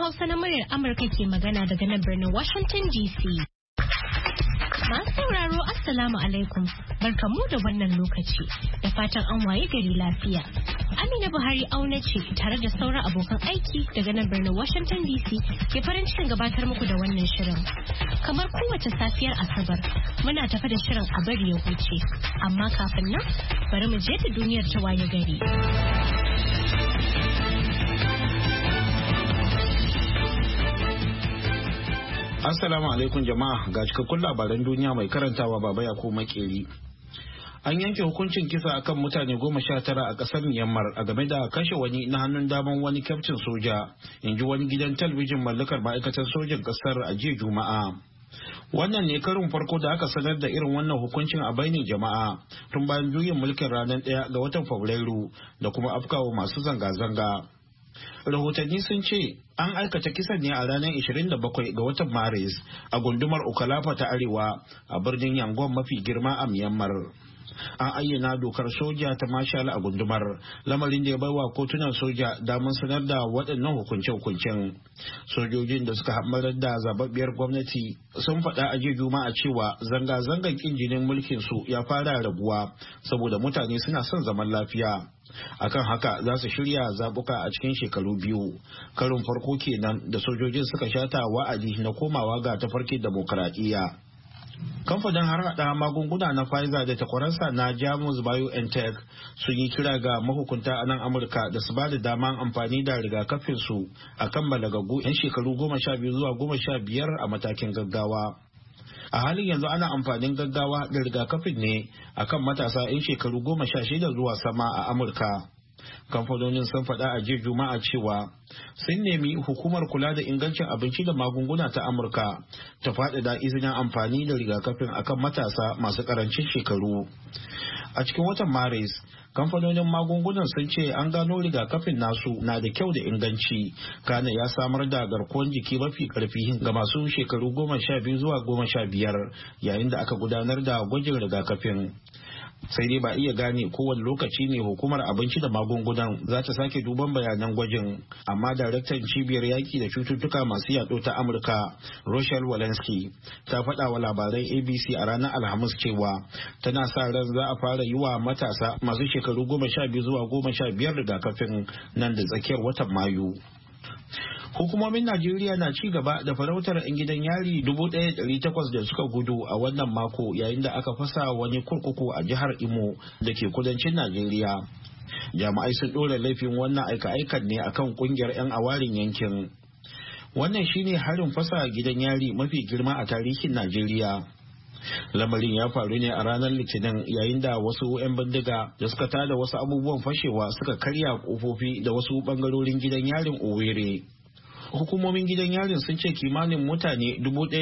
Hausa na muryar Amurka ke magana daga nan birnin Washington DC. Masu sauraro Assalamu alaikum, barkamu da wannan lokaci da fatan an waye gari lafiya. Amina Buhari auna ce tare da sauran abokan aiki daga nan birnin Washington DC ke farin cikin gabatar muku da wannan shirin. Kamar kowace safiyar Asabar, muna tafi da shirin a bari ya huce, amma kafin nan bari mu je ta duniyar ta waye gari. Assalamu alaikum jama'a, ga cikakkun labaran duniya mai karantawa Baba Yakubu Makeri. An yanke hukuncin kisa akan mutane 19 a kasar Myanmar a game da kashe wani na hannun daman wani kyaftin soja, in ji wani gidan talabijin mallakar ma'aikatar sojan kasar a jiya Juma'a. Wannan ne karin farko da aka sanar da irin wannan hukuncin a bainin jama'a tun bayan juyin mulkin ranar 1 ga watan Fabrairu da kuma afkawa masu zanga-zanga. Rahotanni sun ce an aikata kisan ne a ranar 27 ga watan Maris a gundumar Ukalafa ta Arewa a birnin Yangon mafi girma a Myanmar. An ayyana dokar soja ta marshal a gundumar, lamarin da ya baiwa kotunan soja damar sanar da waɗannan hukunce-hukuncen. Sojojin da suka hammarar da zababbiyar gwamnati sun faɗa a jiya Juma'a cewa zanga-zangar kin jinin mulkin su ya fara raguwa saboda mutane suna son zaman lafiya. Akan haka za su shirya zabuka a cikin shekaru 2, karin farko kenan da sojojin suka shata wa'adi na komawa ga tafarkin demokradiyya. Kamfanin harhaɗa magunguna na Pfizer da takwaransa na Jamus BioNTech sun yi kira ga mahukunta a nan Amurka da su ba da daman amfani da rigakafin su a kan balagaggu 'yan shekaru 12 zuwa 15 a matakin gaggawa. A halin yanzu ana amfanin gaggawa da rigakafin ne akan matasa 'yan shekaru 16 zuwa sama a Amurka. Kamfanonin sun faɗa a jiya Juma'a cewa sun nemi hukumar kula da ingancin abinci da magunguna ta Amurka ta faɗaɗa izinin amfani da rigakafin akan matasa masu ƙarancin shekaru. A cikin watan Maris, kamfanonin magungunan sun ce an gano rigakafin nasu na da kyau da inganci, kana ya samar da garkuwar jiki mafi karfi ga masu shekaru 12 zuwa 15 yayin da aka gudanar da gwajin rigakafin. Sai dai ba iya gane kowane lokaci ne hukumar abinci da magungunan za ta sake duban bayanan gwajin, amma daraktan cibiyar yaki da cututtuka masu yaɗo ta Amurka Rochelle Walensky ta faɗa wa labaran ABC a ranar Alhamis cewa tana sa ran za a fara yi wa matasa masu shekaru 12 zuwa 15 rigakafin nan da tsakiyar watan Mayu. Hukumomin Najeriya na ci gaba da farautar 'yan gidan yari 1,800 da suka gudu a wannan mako yayin da aka fasa wani kurkuku a jihar Imo da ke kudancin Najeriya. Jami'ai sun ɗora laifin wannan aika-aikan ne akan kungiyar 'yan awarin yankin. Wannan shine harin fasa gidan yari mafi girma a tarihin Najeriya. Lamarin ya faru ne a ranar Litinin yayin da wasu 'yan bindiga da suka tada wasu abubuwan fashewa suka karya kofofi da wasu bangarorin gidan yarin Owerri. Hukumomin gidan yarin sun ce kimanin mutane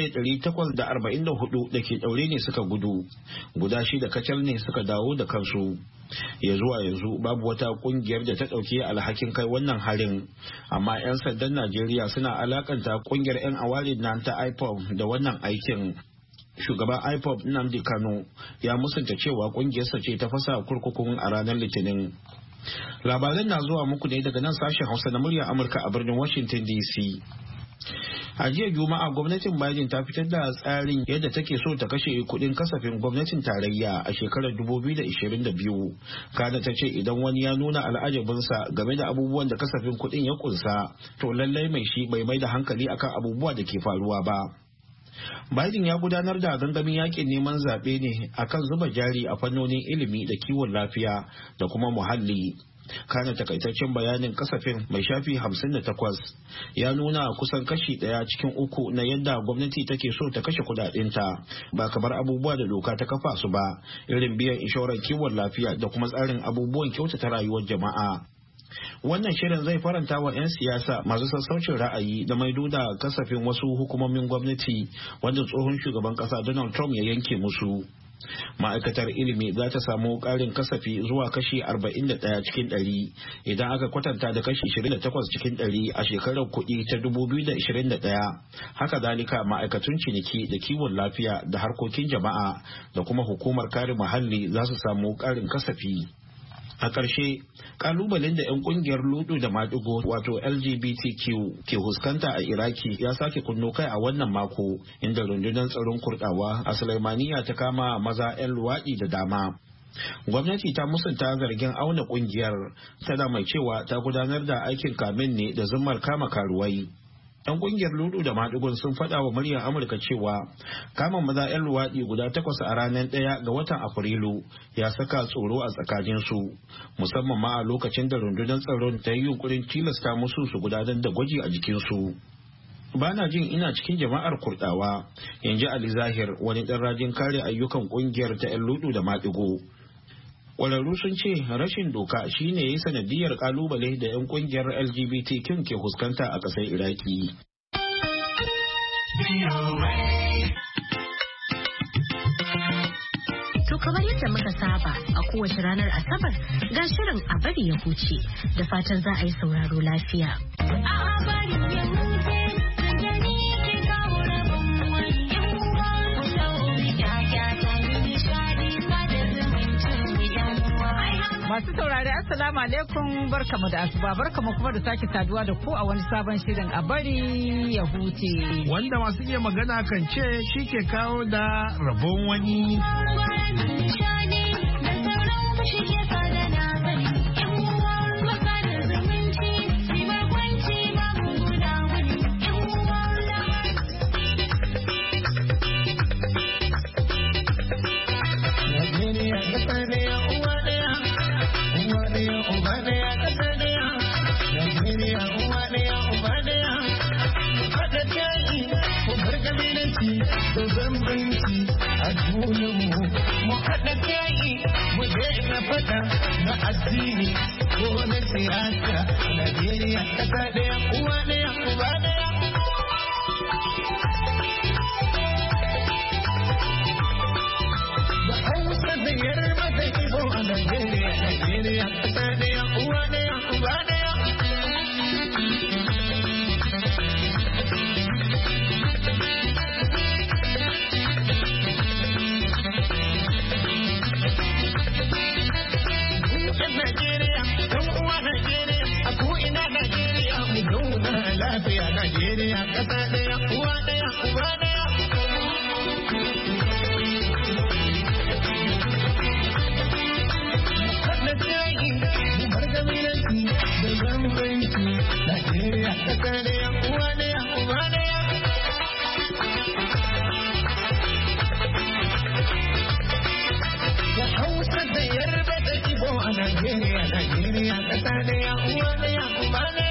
1,844 da ke daure ne suka gudu, guda 6 kacal ne suka dawo da kansu. Ya zuwa yanzu babu wata kungiyar da ta ɗauki alhakin kai wannan harin, amma 'yan sandan Najeriya suna alakanta kungiyar 'yan awarin nan ta IPOB da wannan aikin. Shugaban IPOB Nnamdi Kanu ya musanta cewa kungiyarsa ce ta fasa kurkukun a ranar Litinin. Labaran na zuwa muku ne daga nan sashen Hausa na muryar Amurka a birnin Washington DC. A jiya Juma'a gwamnatin Biden ta fitar da tsarin yadda take so ta kashe kudin kasafin gwamnatin tarayya a shekarar 2022. Kada ta ce idan wani ya nuna al'ajabinsa game da abubuwan da kasafin kudin ya kunsa, to lallai mai shi bai mai da hankali akan abubuwa da ke faruwa ba. Biden ya gudanar da gangamin yakin neman zaɓe ne akan zuba jari a fannonin ilimi da kiwon lafiya da kuma muhalli. Kana takaitaccen bayanin kasafin mai shafi 58 ya nuna kusan kashi 1 cikin 3 na yadda gwamnati take so ta kashe kudadinta, ba kamar abubuwa da doka ta kafa su ba, irin biyan inshorar kiwon lafiya da kuma tsarin abubuwan kyautata rayuwar jama'a. Wannan shirin zai faranta wa 'yan siyasa masu sassaucin ra'ayi da maido da kasafin wasu hukumomin gwamnati wanda tsohon shugaban kasa Donald Trump ya yanke musu. Ma'aikatar ilimi za ta samu ƙarin kasafi zuwa kashi 41 cikin 100 idan aka kwatanta da kashi 28 cikin 100 a shekarar kuɗi ta 2021. Haka zalika ma'aikatun ciniki da kiwon lafiya da harkokin jama'a da kuma hukumar kare muhalli za su samu ƙarin kasafi. A ƙarshe, ƙalubalen da 'yan ƙungiyar ludu da maɗigo wato LGBTQ ke huskanta a Iraki ya sake kunno kai a wannan mako, inda rundunar tsaron Kurɗawa a Sulaimaniya ta kama maza 'yan luwaɗi da dama. Gwamnati ta musanta zargin auna ƙungiyar, tana mai cewa ta gudanar da aikin kamin ne da zummar kama karuwai. 'Yan kungiyar ludu da maɗigun sun faɗa wa muryar Amurka cewa kama maza 'yan luwaɗi guda 8 a ranar 1 ga watan Afrilu ya saka tsoro a tsakaninsu, musamman ma a lokacin da rundunar tsaron ta yi yunkurin tilasta musu su gudanar da gwaji a jikinsu. Bana jin ina cikin jama'ar Kurɗawa, yanzu Ali Zahir, wani ɗan rajin kare ayyukan kungiyar ta 'yan ludu da maɗigo. Ƙwararru sun ce rashin doka shine ya yi sanadiyar kalubale da 'yan kungiyar LGBTQ ke fuskanta a ƙasar Iraki. To kamar yadda muka saba a kowace ranar Asabar ga shirin a bari ya huce, da fatan za a yi sauraro lafiya. Masu saurari Assalamu alaikum, barkamu da asuba, barkamu kuma da sake saduwa da ku a wani sabon shirin a bari ya huce. Wanda masu iya magana kan ce shi ke kawo da rabon wani. Na addini ko na siyasa, Najeriya ƙasa ɗaya, uwa ɗaya, uba ɗaya. Da Hausa da Yarba da Igbo a Najeriya, Najeriya ƙasa ɗaya, uwa ɗaya, uba ɗaya. Najeriya ƙasa ɗaya, uwa ɗaya, uba ɗaya. Haɗa jayi, bar gabilanci da bambanci. Najeriya ƙasa ɗaya, uwa ɗaya, uba ɗaya. Da Hausa da Yarba da Igbo a Najeriya, Najeriya ƙasa ɗaya, uwa ɗaya, uba ɗaya.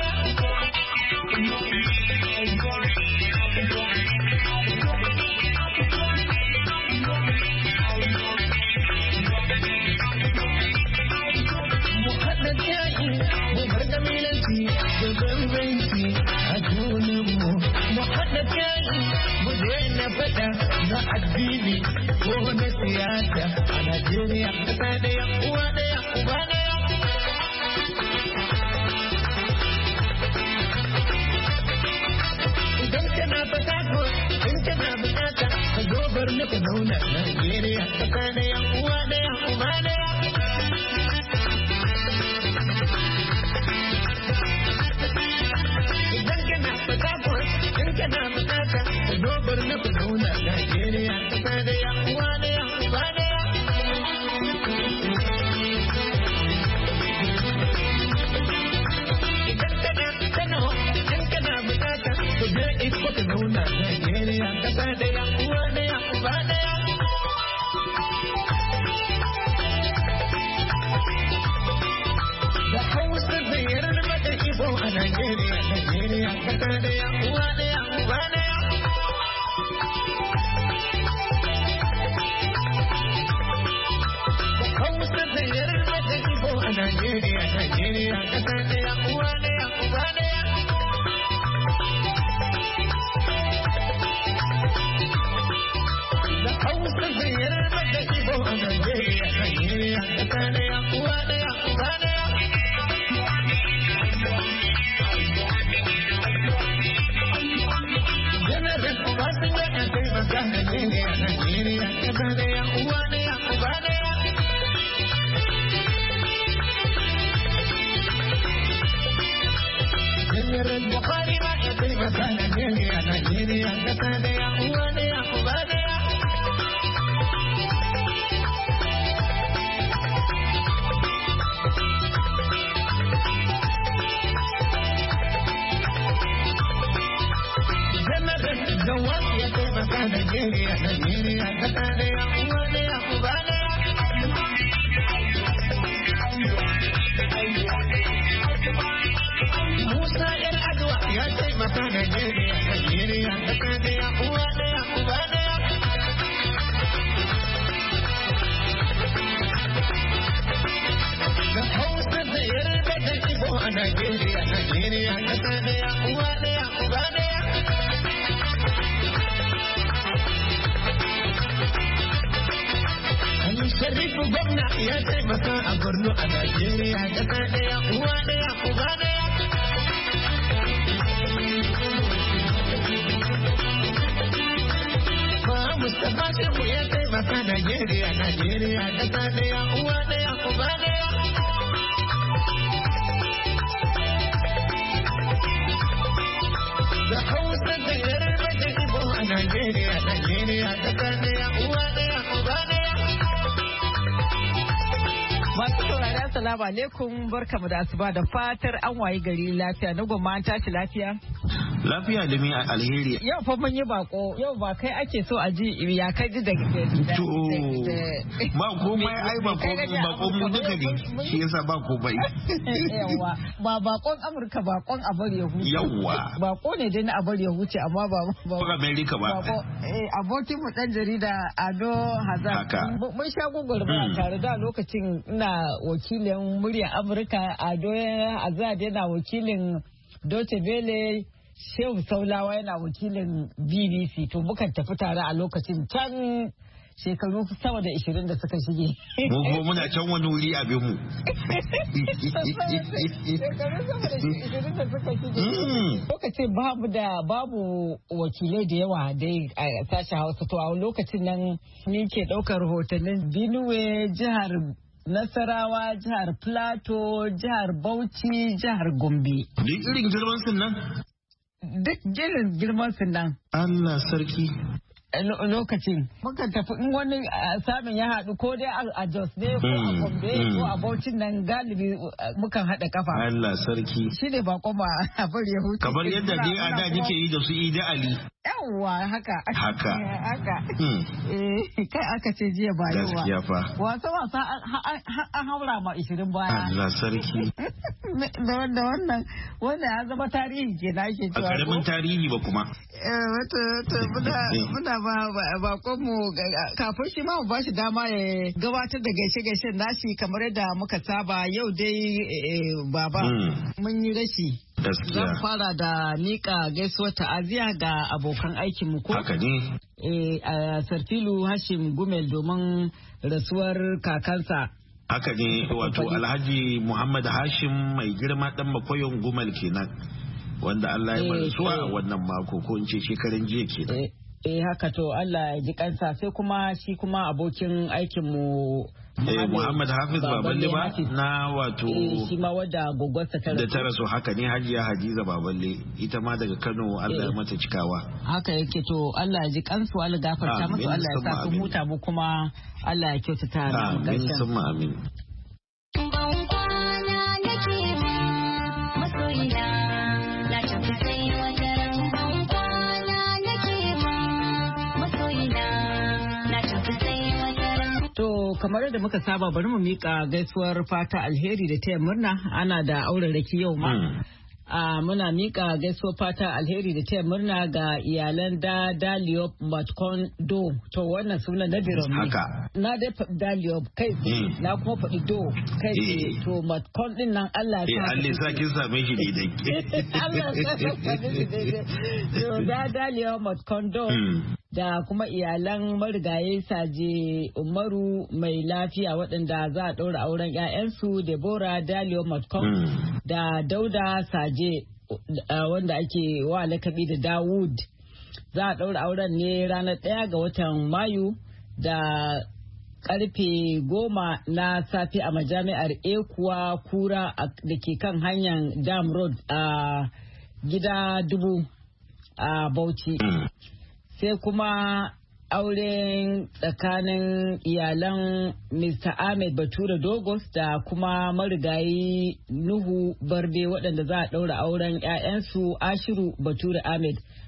Na addini ko na siyasa a Najeriya ƙasa ɗaya, uwa ɗaya, uba ɗaya. Idan kana fata ko in kana bukata ka zo bar ni ka zauna Najeriya ƙasa ɗaya, uwa ɗaya, uba ɗaya. Idan kana fata ko in kana bukata ka zo bar ni ka zauna Najeriya ƙasa ɗaya, uwa ɗaya, uba ɗaya. Idan kana Kano in kana bukata ka je Ikko ka zauna Najeriya ƙasa ɗaya, uwa ɗaya, uba ɗaya. Da Hausa da Yarba da Igbo a Najeriya, Najeriya ƙasa ɗaya, uwa ɗaya, uba ɗaya. Da Hausa da Yarba da Igbo a Najeriya, Najeriya ƙasa ɗaya, uwa ɗaya, uba ɗaya. Da Hausa da Yarba da Igbo a Najeriya, Najeriya ƙasa ɗaya, uwa ɗaya, uba ɗaya. Janar Obasanjo ya taimaka Najeriya, Najeriya ƙasa ɗaya, uwa ɗaya, uba ɗaya. Najeriya, Najeriya, ƙasa ɗaya, uwa ɗaya, uba ɗaya. Musa ‘yar Adwa ya taimaka Najeriya, Najeriya, ƙasa ɗaya, uwa ɗaya, uba ɗaya. Da Hausa da Yarda da Igbo a Najeriya, Najeriya, ƙasa ɗaya, uwa ɗaya, uba ɗaya. Sharifu gwamna ya taimaka a Borno a Najeriya, ƙasa ɗaya, uwa ɗaya, uba ɗaya. Mustapha Shehu ya taimaka Najeriya, Najeriya, ƙasa ɗaya, uwa ɗaya, uba ɗaya. Da Hausa da Yarba da Igbo a Najeriya, Najeriya, ƙasa ɗaya, uwa ɗaya, uba ɗaya. Masu saurari assalamu alaikum barkamu da asuba da fatar an wayi gari lafiya na gwamma an tashi lafiya. Lafiya da mai alheri. Yau fa mun yi bako yau ba kai ake so a ji ya kai ji da to ba komai ai bako mu duka ne shi yasa ba komai. Yawwa ba bakon Amurka bakon abar ya huce. Yawwa bako ne dai na abar ya huce amma ba Amerika ba. Abokin mu dan jarida Ado Hazard mun sha gogorba tare da lokacin ina wakilin muryar Amurka Ado Hazard yana wakilin Deutsche Welle Shehu Saulawa yana wakilin BBC to mukan tafi tare a lokacin can shekaru sama da 20 da suka shige. Mu kuma muna can wani wuri abin mu. Shekaru sama da 20 da suka shige. Lokacin babu wakilai da yawa dai a sashen Hausa to a lokacin nan ni ke ɗaukar rahotannin Benue, jihar Nasarawa, jihar Plateau, jihar Bauchi, jihar Gombe. Duk irin girman sun nan? Duk irin girman sun nan. Allah sarki. Lokacin muka tafi in wani samun ya haɗu ko dai a Jos ne ko a Gombe ko a Bauchin nan galibi mukan haɗa kafa. Allah sarki. Shi ne bakon ma a bari ya hutu. Kamar yadda dai a da nike yi da su Ida Ali. Yawwa haka. Haka. Kai aka ce jiya ba yau ba. Gaskiya fa. Wasa an haura ma 20 baya. Allah sarki. Da wannan ya zama tarihi ke na ake cewa. A karamin tarihi ba kuma. Muna bakon mu kafin shi ma mu ba shi dama ya gabatar da gaishe-gaishen nashi kamar yadda muka saba yau dai baba mun yi rashi. Zan fara da nika gaisuwar ta'aziya ga abokan aikin mu ko? Haka ne. A Sarfilu Hashim Gumel domin rasuwar kakansa. Haka ne wato Alhaji Muhammad Hashim mai girma dan makoyon Gumel kenan. Wanda Allah ya rasuwa a wannan mako ko in ce shekaran jiya kenan. Haka to Allah ya ji kansa sai kuma shi kuma abokin aikin mu Muhammad Hafiz Baballe ba na wato shi ma wadda gogwarsa ta rasu. Da ta rasu haka ne Hajiya Hadiza Baballe ita ma daga Kano Allah ya mata cikawa. Haka yake to Allah ya ji kansu Allah gafarta musu Allah ya sa su huta mu kuma Allah ya kyautata mu amin summa amin. Kamar yadda muka saba bari mu mika gaisuwar fata alheri da taya murna ana da auraraki yau ma. Muna mika gaisuwar fata alheri da taya murna ga iyalan Daliop Matkon Do. To wannan sunan na biron ne. Na da Daliop kai na kuma faɗi Do kai to Matkon din nan Allah ya sa. Allah sa kin same shi daidai. Allah ya sa kin same shi daidai. To Daliop Matkon Do. Da kuma iyalan marigaye Saje Umaru mai lafiya waɗanda za a ɗaura auren 'ya'yansu Deborah Dalio Matkom da Dauda Saje wanda ake wa lakabi da Dawud. Za a ɗaura auren ne ranar 1 ga watan Mayu da karfe 10 na safe a majami'ar Ekuwa Kura da ke kan hanyar Dam Road a gida 1000 a Bauchi. Sai kuma auren tsakanin iyalan Mr. Ahmed Bature Dogos da kuma marigayi Nuhu Barde waɗanda za a ɗaura auren 'ya'yansu Ashiru Bature Ahmed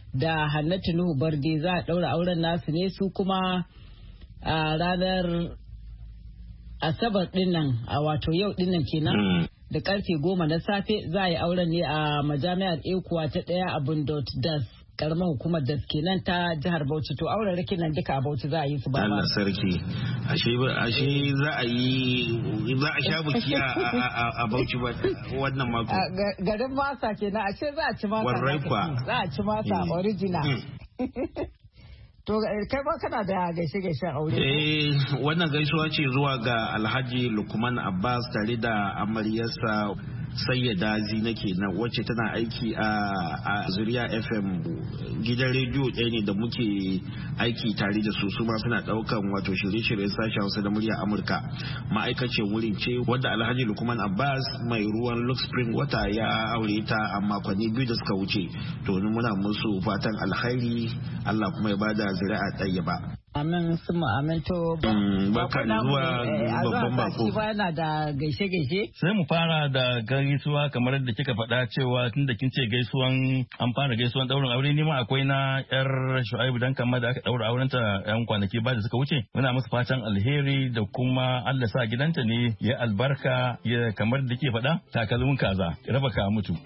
da Hannatu Nuhu Barde za a ɗaura auren nasu ne su kuma a ranar Asabar dinnan a wato yau dinnan kenan da karfe 10 na safe za a yi auren ne a majami'ar Ekuwa ta 1 a Bundot Das karamar hukumar da kenan ta jihar Bauchi. To auren rikin nan duka a Bauchi za a yi su ba. Allah sarki. Ashe za a sha buki a Bauchi ba wannan mako. Garin masa kenan ashe za a ci masa. Za a ci masa original. To kai ba kana da gaishe-gaishen aure? Wannan gaisuwa ce zuwa ga Alhaji Lukman Abbas tare da amaryarsa Sayyada Zina kenan wacce tana aiki a Zuriya FM gidan rediyo ɗaya ne da muke aiki tare da su ma suna ɗaukan wato shirye-shiryen sashen Hausa da murya Amurka. Ma'aikacin wurin ce wadda Alhaji Lukman Abbas mai ruwan Lux Spring wata ya aure ta a makonni 2 da suka wuce. To muna musu fatan alkhairi, Allah kuma ya bada zuri'a ɗaya ba. Amin suma amin to baka da zuwa babban bako. Ba yana da gaishe-gaishe. Sai mu fara da gaisuwa kamar yadda kika faɗa cewa tunda kin ce gaisuwan an fara gaisuwan daurin aure ne ma akwai na yar Shu'aibu dan kamar da aka daura auren ta yan kwanaki ba da suka wuce. Muna musu fatan alheri da kuma Allah sa gidanta ne ya albarka ya kamar da ke faɗa takalmin kaza raba ka mutu.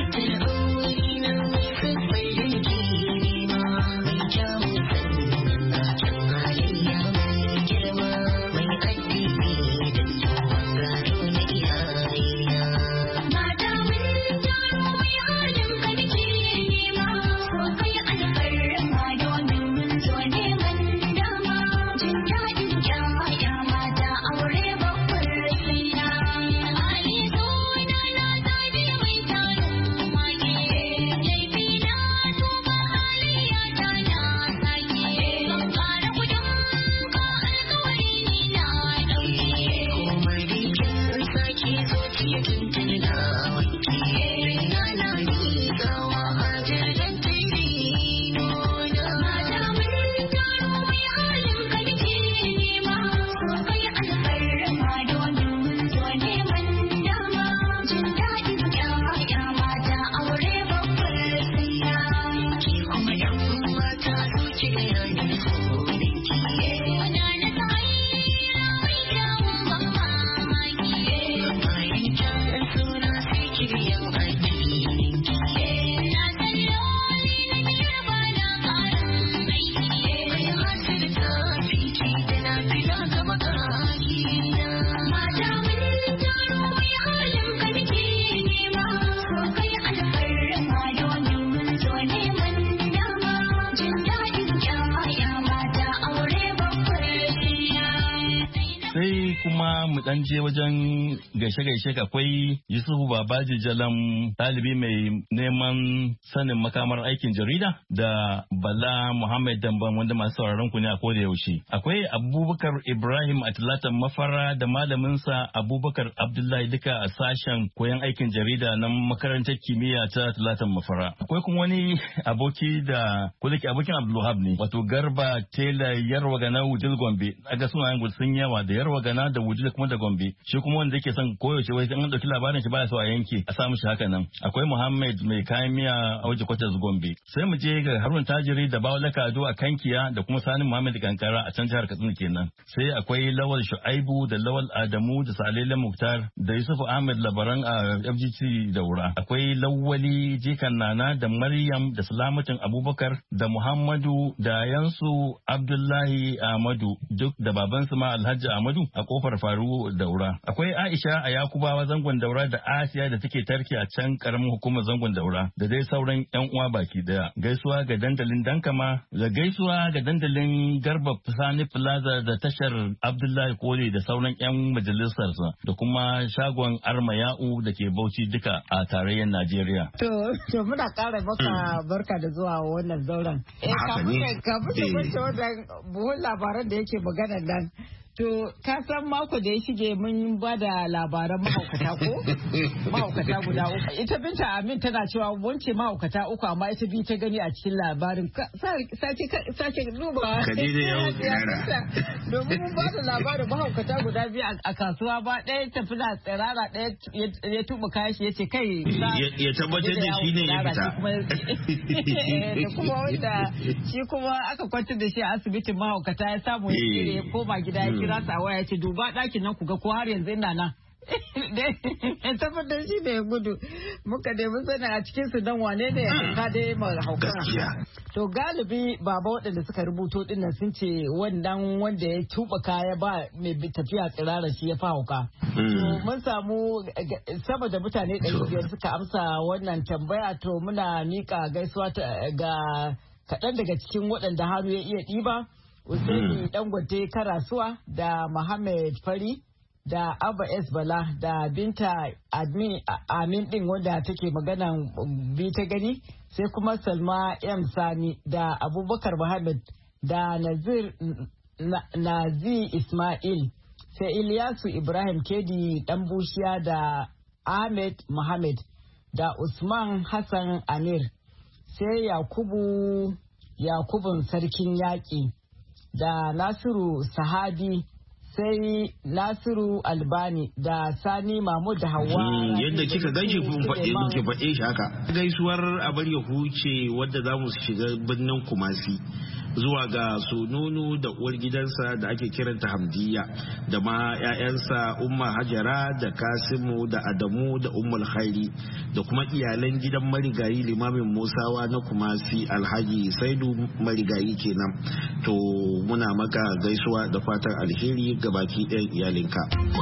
mu dan je wajen gaishe-gaishe akwai Yusufu Babaji Jalam ɗalibi mai neman sanin makamar aikin jarida da Bala Muhammad Damban wanda masu sauraron ku ne a koda yaushe. Akwai Abubakar Ibrahim Atlatan Mafara da malaminsa Abubakar Abdullahi duka a sashen koyon aikin jarida na makarantar kimiyya ta Atlatan Mafara. Akwai kuma wani aboki da kuliki abokin Abdulwahab ne wato Garba Tela Yarwa Gana Wudil Gombe. Aga sunayen sun yawa da Yarwa Gana da Wudil kuma da Gombe. Shi kuma wanda yake son koyaushe wai an dauki labarin shi baya so a yanke a samu shi haka nan. Akwai Muhammad mai kayan miya a waje kwatas Gombe. Sai mu je ga Harun Tajiri da Bawala Kado a Kankiya da kuma Sani Muhammad Kankara a can jihar Katsina kenan. Sai akwai Lawal Shu'aibu da Lawal Adamu da Salele Muktar da Yusuf Ahmed Labaran a FGC Daura. Akwai Lawali Jikan Nana da Maryam da Salamatin Abubakar da Muhammadu da Yansu Abdullahi Ahmadu duk da babansu ma Alhaji Ahmadu a kofar Faru Daura. Akwai Aisha a Yakubawa zangon Daura da Asiya da take tarki a can karamin hukumar zangon Daura da dai sauran yan uwa baki daya. Gaisuwa ga dandalin Dankama da gaisuwa ga dandalin Garba Sani Plaza da tashar Abdullahi Kole da sauran yan majalisarsa da kuma shagon Armayau da ke Bauchi duka a tarayyar Najeriya. To muna ƙara maka barka da zuwa wannan zauren. Kafin da wajen buhun labaran da yake magana nan. To, ka san mako da ya shige mun ba da labaran mahaukata ko? Mahaukata guda uku. Ita Binta Amin tana cewa wance mahaukata uku amma ita biyu ta gani a cikin labarin. Sake duba. Khadija yau yara. Domin mun ba da labarin mahaukata guda biyu a kasuwa ba ɗaya tafi na tsirara ɗaya ya tuba kayan shi ya ce kai. Ya tabbatar da shi ne ya fita. Da kuma wanda shi kuma aka kwantar da shi a asibitin mahaukata ya samu ya koma gida ya kira sa waya ce duba ɗakin nan ku ga ko har yanzu ina nan. Tabbatar shi ne ya gudu muka nemi sanin a cikin su dan wane ne ka dai mai hauka. To galibi baba waɗanda suka rubuto dinnan sun ce wannan wanda ya tuba kaya ba mai tafiya tsirara shi ya fa hauka. Mun samu sama da mutane 500 suka amsa wannan tambaya to muna nika gaisuwa ga kaɗan daga cikin waɗanda hannu ya iya ɗiba. Usaini Dangote Karasuwa da Muhammad Fari da Abba S. Bala da Binta Amin din wanda take magana bi ta gani sai kuma Salma M. Sani da Abubakar Muhammad da Nazi Ismail sai Ilyasu Ibrahim Kedi Dan Bushiya da Ahmed Muhammad da Usman Hassan Amir sai Yakubun Sarkin Yaƙi da Nasiru Sahadi sai Nasiru Albani da Sani Mahmud da Hawwa. Yadda kika gaishe kun faɗe shi haka. Gaisuwar abar ya huce wadda za mu shiga birnin Kumasi zuwa ga Sununu da uwar gidansa da ake kiranta Hamdiya da ma 'ya'yansa Umma Hajara da Kasimu da Adamu da Ummul Khairi da kuma iyalan gidan marigayi limamin Musawa na Kumasi Alhaji Saidu marigayi kenan. To muna maka gaisuwa da fatan alheri ga baki ɗayan iyalinka.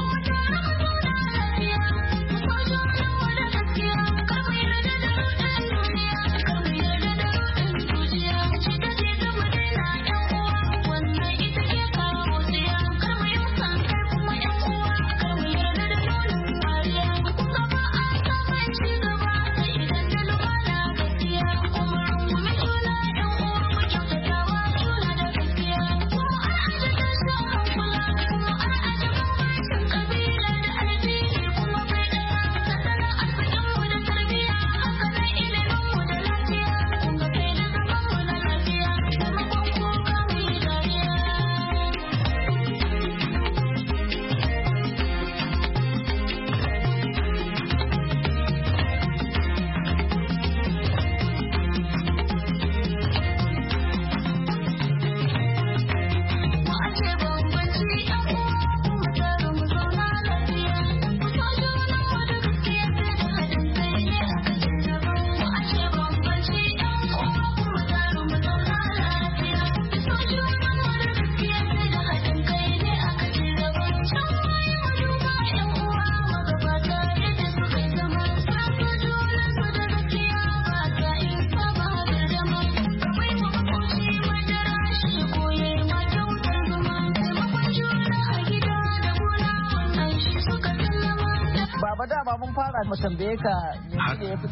mun fara mu tambaye ka ne ya fi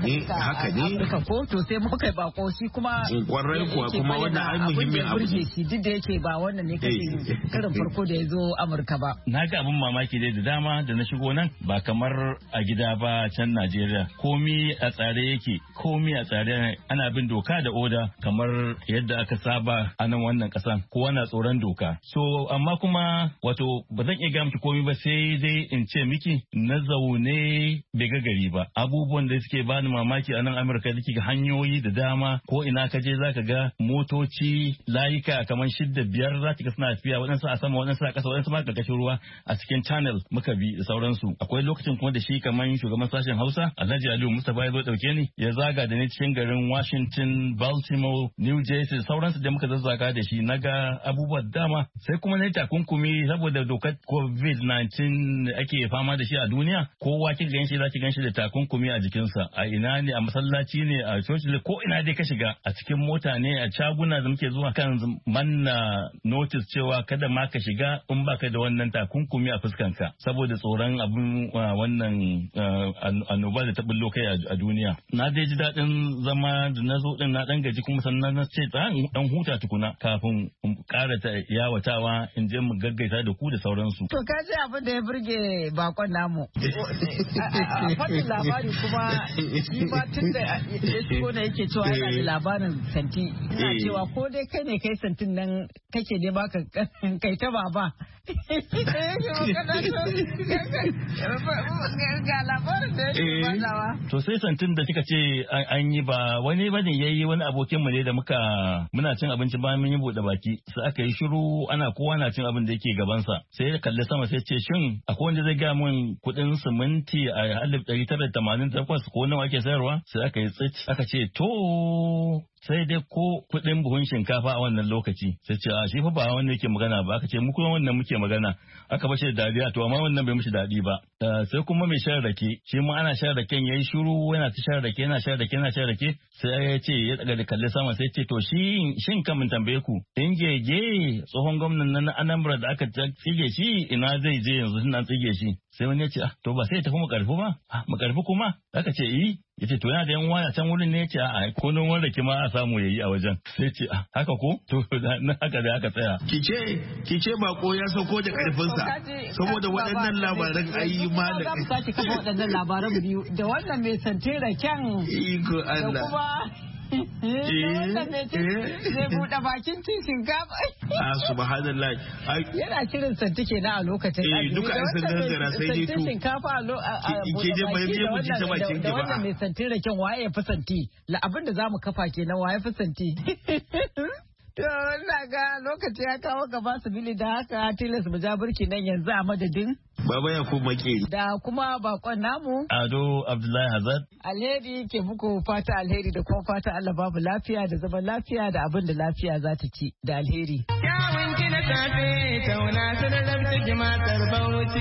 haka ne ko to sai muka yi bako shi kuma kwarai kuwa kuma wannan ai muhimmin abu ne shi duk da yake ba wannan ne kace karin farko da ya zo Amurka ba na ga abin mamaki dai da dama da na shigo nan ba kamar a gida ba can Najeriya komi a tsare yake komi a tsare ana bin doka da oda kamar yadda aka saba a nan wannan kasan kowa na tsoron doka so amma kuma wato ba zan iya ga miki komi ba sai dai in ce miki na zaune bai ga gari ba abubuwan da suke bani mamaki a nan Amurka da ga hanyoyi da dama ko ina ka je zaka ga motoci layuka kamar 6-5 zaka ga suna tafiya waɗansu a sama waɗansu a ƙasa waɗansu ma ƙarƙashin ruwa a cikin channel muka bi da sauransu akwai lokacin kuma da shi kamar shugaban sashen Hausa Alhaji Aliyu Mustapha ya zo dauke ni ya zaga da ni cikin garin Washington Baltimore New Jersey sauransu da muka zazzaga da shi naga abubuwa dama sai kuma na takunkumi saboda dokar COVID-19 ake fama da shi a duniya kowa kin ganshi za ki ganshi da takunkumi a jikinsa a ina ne a masallaci ne a coci ko ina dai ka shiga a cikin mota ne a shaguna da muke zuwa kan manna notice cewa kada ma ka shiga in baka da wannan takunkumi a fuskanka saboda tsoron abin wannan annoba da ta bullo kai a duniya. Na dai ji daɗin zama da na zo din na dan gaji kuma sannan na ce dan huta tukuna kafin in ƙara ta yawatawa in je mu gaggaita da ku da sauransu. To ka ji abin da ya burge bakon namu. A fannin labari kuma shi ba tun da ya shigo da yake cewa yana da labarin santi. Ina cewa ko dai kai ne kai santin nan kake ne baka kai ta baba. Ga labarin da yake badawa. To sai santin da kika ce an yi ba wani bane yayi wani abokin mu ne da muna cin abinci bayan mun yi bude baki sai aka yi shiru ana kowa na cin abin da yake gabansa sai ya kalli sama sai ce shin akwai wanda zai ga mun kudin siminti a 1988 ko nawa ake sayarwa sai aka yi tsit aka ce to sai dai ko kudin buhun shinkafa a wannan lokaci sai ce a shi fa ba wannan yake magana ba aka ce mu kuma wannan muke magana aka bashi da dariya to amma wannan bai mishi dadi ba sai kuma mai shan rake shi ma ana shan raken yayi shiru yana ta shan rake yana shan rake sai ya ce ya daga da kalle sama sai ce to shin kamin tambaye ku in gege tsohon gwamnan nan na Anambra da aka tsige shi ina zai je yanzu nan tsige shi sai wani ya ce to ba sai ya tafi mu karfi kuma aka ce ya ce to yana da yan waya can wurin ne ya ce a ko nan wanda kima a samu yayi a wajen sai ce haka ko to na haka da aka tsaya kice bako ya sauko da karfinsa saboda waɗannan labaran ayi ma da za mu sake kafa waɗannan labaran biyu da wannan mai santira kyan iko Allah da kuma zai buɗe bakin cin shinkafa. Subhanallah. Yana shirin santi kenan a lokacin azumi. Duka an san gangara sai dai to. Shinkafa a buɗe baki da wannan mai santi raken waye ya fi santi. Abin da za mu kafa kenan waye fi santi. To ina ga lokaci ya kawo gaba su bili da haka tilas mu ja burki nan yanzu a madadin. Baba ya kuma ke. Da kuma bakon namu. Ado Abdullahi Hazard. Alheri ke muku fata alheri da kuma fata Allah babu lafiya da zaman lafiya da abin da lafiya za ta ci da alheri. Yawon gina safe tauna sanar da jimatar bauchi.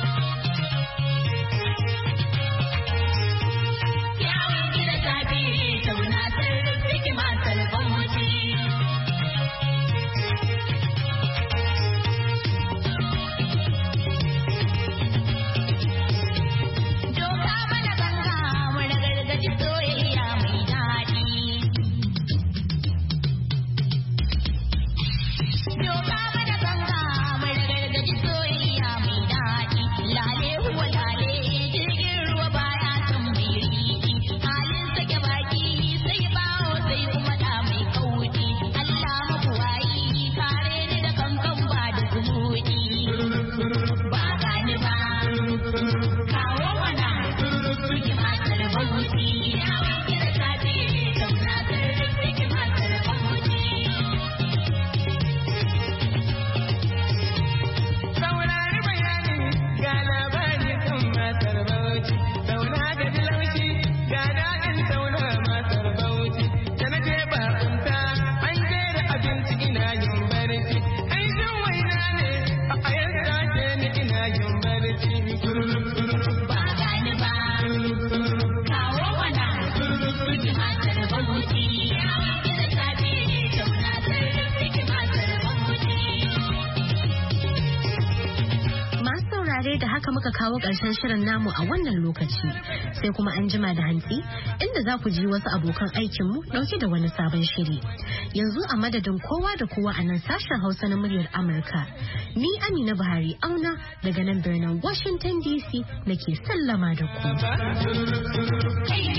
Da haka muka kawo ƙarshen shirin namu a wannan lokaci sai kuma an jima da hantsi inda za ku ji wasu abokan aikinmu ɗauke da wani sabon shiri. Yanzu a madadin kowa da kowa a nan sashen Hausa na muryar Amurka, ni Amina Buhari Auna daga nan birnin Washington DC nake sallama da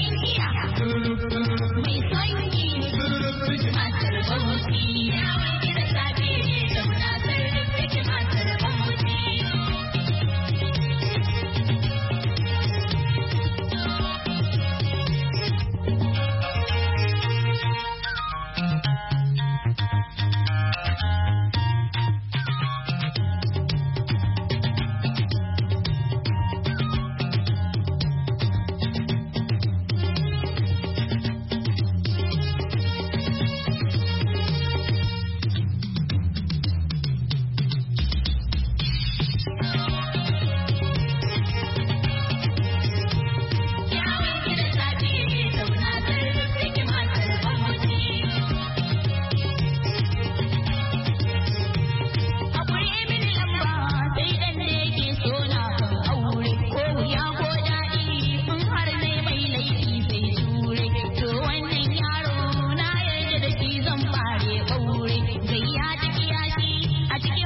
ku.